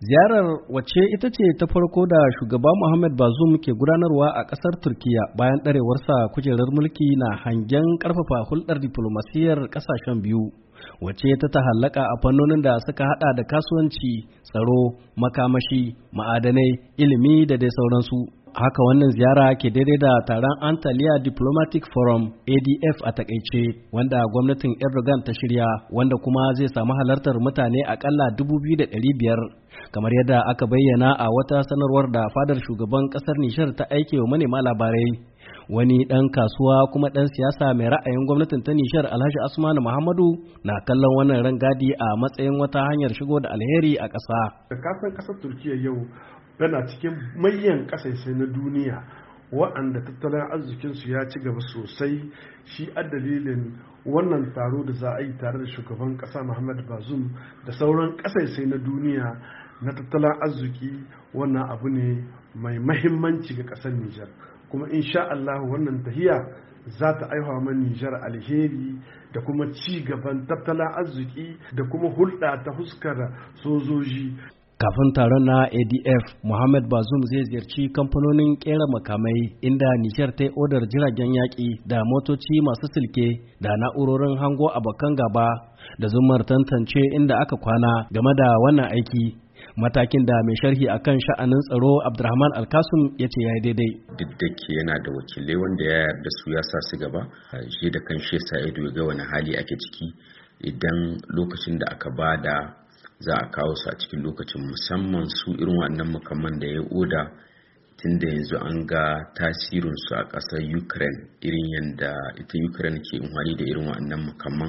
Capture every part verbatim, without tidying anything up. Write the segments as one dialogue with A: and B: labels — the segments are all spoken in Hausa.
A: Ziyarar wacce ita ce ta farko da shugaba Muhammad Bazoum ke gudanarwa a ƙasar Turkiya bayan ɗarewarsa kujerar mulki na hangen ƙarfafa hulɗar diflomasiyyar ƙasashen biyu, wacce ta tahallaka a fannonin da suka haɗa da kasuwanci, tsaro, makamashi, ma'adanai, ilimi da dai sauransu. Haka wannan ziyara ke daidai da taron Antalya Diplomatic Forum A D F a takaice wanda gwamnatin Erdogan ta shirya, wanda kuma zai samu halartar mutane akalla dubu biyu da ɗari biyar kamar yadda aka bayyana a wata sanarwar da fadar shugaban kasar Nishar ta aike wa manema labarai. Wani ɗan kasuwa kuma ɗan siyasa mai ra'ayin gwamnatin ta Nishar Alhaji Asmanu Muhammadu na kallon wannan rangadi a matsayin wata hanyar shigo da alheri a ƙasa.
B: Kasan ƙasar Turkiya yau yana cikin manyan ƙasashe na duniya wa'anda tattalin arzikinsu ya ci gaba sosai. Shi a dalilin wannan taro da za a yi tare da shugaban ƙasa Muhammad Bazoum da sauran ƙasashe na duniya na tattalin arziki, wannan abu ne mai mahimmanci ga ƙasar Nijar, kuma insha Allah wannan tahiya za ta aiwa man Nijar alheri da kuma ci gaban tattalin arziki da kuma hulɗa ta huskar sojoji.
A: Kafin taron na A D F, Muhammad Bazoum zai ziyarci kamfanonin kera makamai inda Nijar ta yi odar jiragen yaƙi da motoci masu silke da na'urorin hango abokan gaba da zumar tantance inda aka kwana game da wannan aiki. Matakin da mai sharhi akan sha'anin tsaro Abdurrahman Alkasum ya ce ya yi daidai.
C: Duk da ke yana da wakilai wanda ya yarda su ya sa su gaba, shi da kan shi sa ido ga wani hali ake ciki idan lokacin da aka bada za a kawo su a cikin lokacin, musamman su irin wannan makaman da ya oda tunda yanzu an ga tasirinsu a ƙasar Ukraine, irin yadda ita Ukraine ke amfani da irin wannan makaman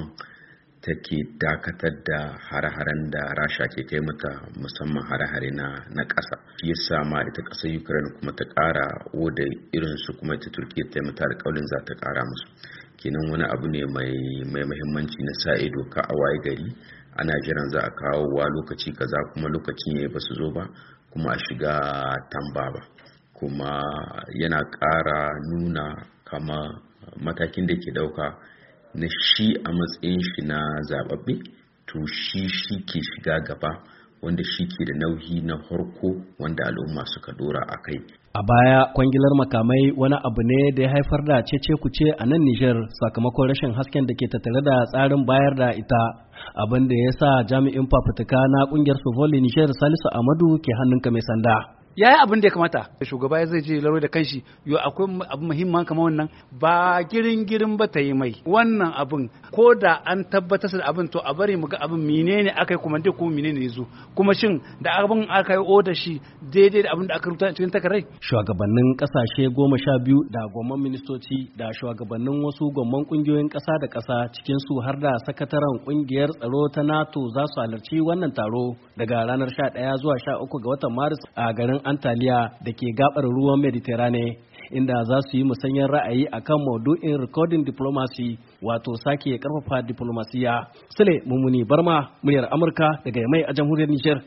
C: take dakatar da hare-haren da Rasha ke kai mata, musamman hare-hare na na ƙasa. Shi yasa ma ita ƙasar Ukraine kuma ta ƙara oda irinsu, kuma ita Turkiya ta mata alƙawarin za ta ƙara musu. Kenan wani abu ne mai mai muhimmanci na sa ido ka a waye gari ana jiran za a kawo wa lokaci kaza kuma lokacin ya ba su zo ba, kuma a shiga tamba ba, kuma yana ƙara nuna kama matakin da ke ɗauka na shi a matsayin shi na zababbe, to shi shi ke shiga gaba, wanda shi ke da nauyi na farko wanda al'umma suka dora a kai.
A: A baya kwangilar makamai wani abu ne da ya haifar da cece kuce a nan Nijar sakamakon rashin hasken da ke tattare da tsarin bayar da ita, abin da ya sa jami'in fafutuka na kungiyar Sovoli Nijar Salisu Amadu ke hannunka mai sanda.
D: Ya yi abin da ya kamata, shugaba ya zai je laro da kanshi, yau akwai abu muhimman kamar wannan ba girin girin ba ta yi mai wannan abin, ko da an tabbatar da abin to a bari mu ga abin menene aka yi kuma dai kuma menene ya zo, kuma shin da abin aka yi oda shi daidai da abin da aka rubuta cikin takarai.
A: Shugabannin kasashe goma sha biyu da gwamman ministoci da shugabannin wasu gwamman kungiyoyin ƙasa da ƙasa, cikin su har da sakataren kungiyar tsaro ta NATO za su halarci wannan taro daga ranar sha ɗaya zuwa sha uku ga watan Maris a garin Antalya da ke gabar ruwan Mediterane, inda za su yi musanyar ra'ayi akan maudu'in recording diplomacy, wato sake karfafa diplomasiya. Sule Mumuni Barma, muryar Amurka daga Yamai a jamhuriyar Nijar.